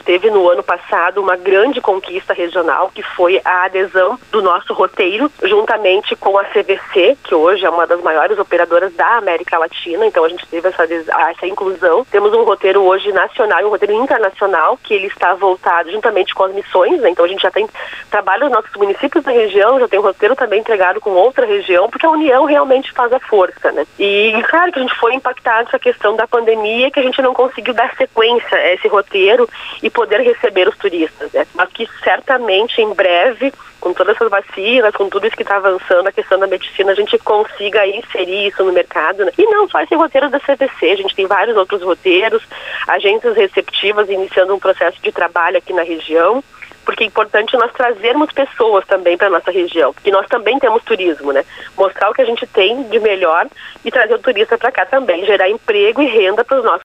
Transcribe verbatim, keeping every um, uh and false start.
teve no ano passado uma grande conquista regional, que foi a adesão do nosso roteiro, juntamente com a C V C, que hoje é uma das maiores operadoras da América Latina. Então a gente teve essa, essa inclusão. Temos um roteiro hoje nacional e um roteiro internacional, que ele está voltado juntamente com as missões, né? Então a gente já tem trabalho nos nossos municípios da região, já tem um roteiro também entregado com outra região, porque a união realmente faz a força, né? E claro que a gente foi impactado com a questão da pandemia, que a gente não conseguiu dar sequência a esse roteiro e poder receber os turistas, né? Mas que certamente em breve, com todas essas vacinas, com tudo isso que está avançando, a questão da medicina, a gente consiga inserir isso no mercado, né? E não só esse roteiro da C V C, a gente tem vários outros roteiros, agências receptivas iniciando um processo de trabalho aqui na região, porque é importante nós trazermos pessoas também para a nossa região, porque nós também temos turismo, né? Mostrar o que a gente tem de melhor e trazer o turista para cá também, gerar emprego e renda para os nossos